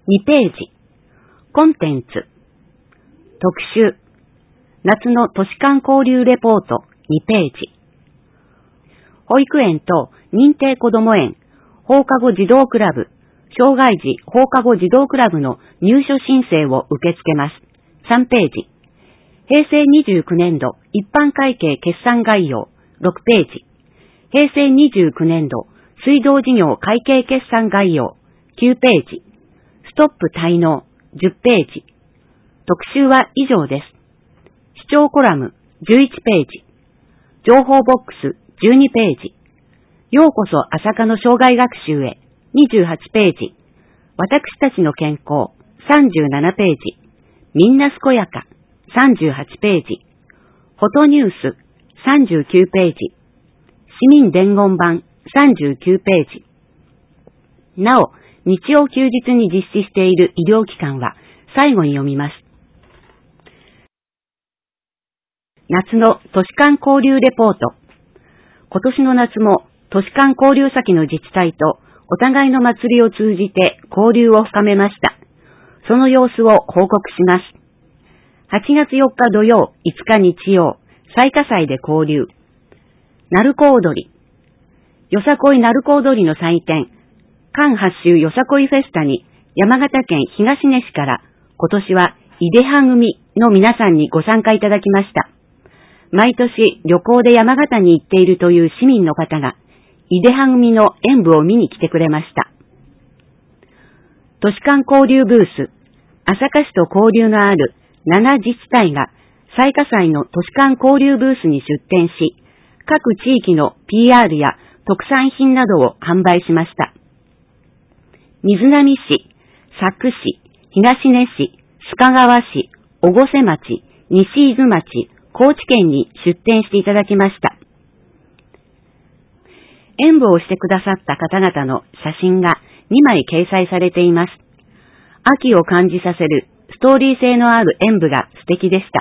2ページ。コンテンツ。特集。夏の都市間交流レポート2ページ。保育園と認定こども園、放課後児童クラブ、障害児放課後児童クラブの入所申請を受け付けます。3ページ。平成29年度一般会計決算概要6ページ。平成29年度水道事業会計決算概要9ページ。ストップ滞納10ページ。特集は以上です。視聴コラム11ページ。情報ボックス12ページ。ようこそ朝霞の生涯学習へ28ページ。私たちの健康37ページ。みんな健やか38ページ。フォトニュース39ページ。市民伝言版39ページ。なお、日曜休日に実施している医療機関は最後に読みます。夏の都市間交流レポート。今年の夏も都市間交流先の自治体とお互いの祭りを通じて交流を深めました。その様子を報告します。8月4日土曜、5日日曜、西葛西で交流。鳴子踊り。よさこい鳴子踊りの祭典、関八州よさこいフェスタに山形県東根市から今年は井出派組の皆さんにご参加いただきました。毎年旅行で山形に行っているという市民の方が井出派組の演舞を見に来てくれました。都市間交流ブース、朝霞市と交流のある7自治体が西葛西の都市間交流ブースに出展し、各地域の PR や特産品などを販売しました。瑞浪市、佐久市、東根市、須賀川市、越生町、西伊豆町、高知県に出展していただきました。演舞をしてくださった方々の写真が2枚掲載されています。秋を感じさせるストーリー性のある演舞が素敵でした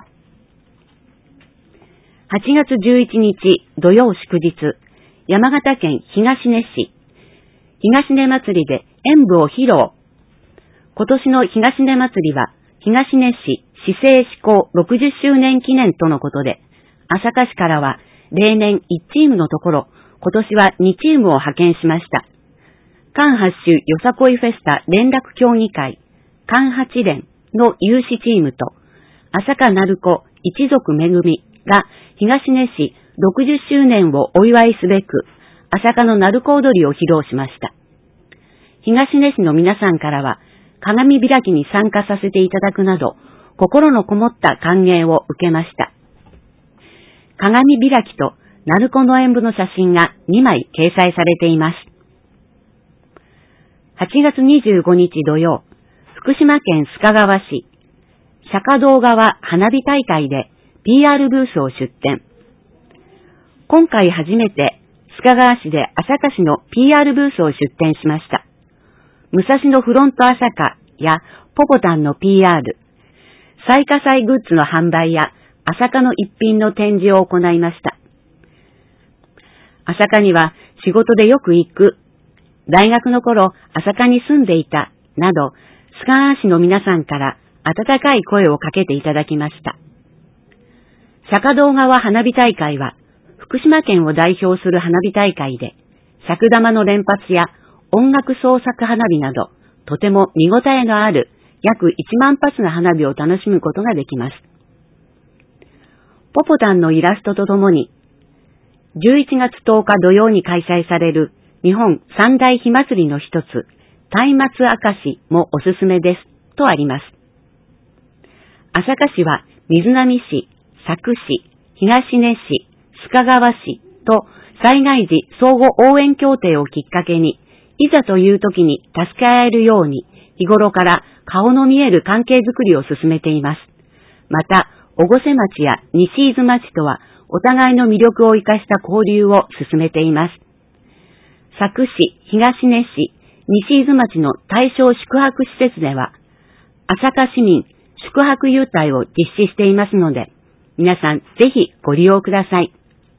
。8月11日土曜祝日、山形県東根市、東根祭りで演舞を披露。今年の東根祭りは東根市市政施行60周年記念とのことで、朝霞市からは例年1チームのところ、今年は2チームを派遣しました。関八州よさこいフェスタ連絡協議会、関八連の有志チームと、朝霞鳴子一族めぐみが東根市60周年をお祝いすべく、朝霞の鳴子踊りを披露しました。東根市の皆さんからは、鏡開きに参加させていただくなど、心のこもった歓迎を受けました。鏡開きと鳴子の演舞の写真が2枚掲載されています。8月25日土曜、福島県須賀川市、釈迦堂川花火大会で PR ブースを出展。今回初めて須賀川市で朝霞市の PR ブースを出展しました。武蔵野フロント朝霞やポポタンの PR、西葛西グッズの販売や朝霞の一品の展示を行いました。朝霞には仕事でよく行く、大学の頃朝霞に住んでいた、など、須賀川市の皆さんから温かい声をかけていただきました。釈迦堂川花火大会は、福島県を代表する花火大会で、尺玉の連発や音楽創作花火など、とても見応えのある約1万発の花火を楽しむことができます。ポポタンのイラストとともに、11月10日土曜に開催される日本三大火祭りの一つ、松明明石もおすすめです、とあります。朝霞市は瑞浪市、佐久市、東根市、須賀川市と災害時相互応援協定をきっかけに、いざという時に助け合えるように、日頃から顔の見える関係づくりを進めています。また、越生町や西伊豆町とは、お互いの魅力を生かした交流を進めています。佐久市、東根市、西伊豆町の対象宿泊施設では、朝霞市民宿泊優待を実施していますので、皆さんぜひご利用ください。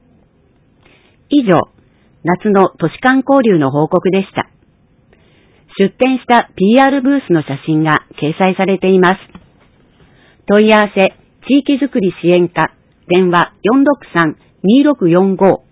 以上、夏の都市間交流の報告でした。 出展した PR ブースの写真が掲載されています。問い合わせ、地域づくり支援課、電話463-2645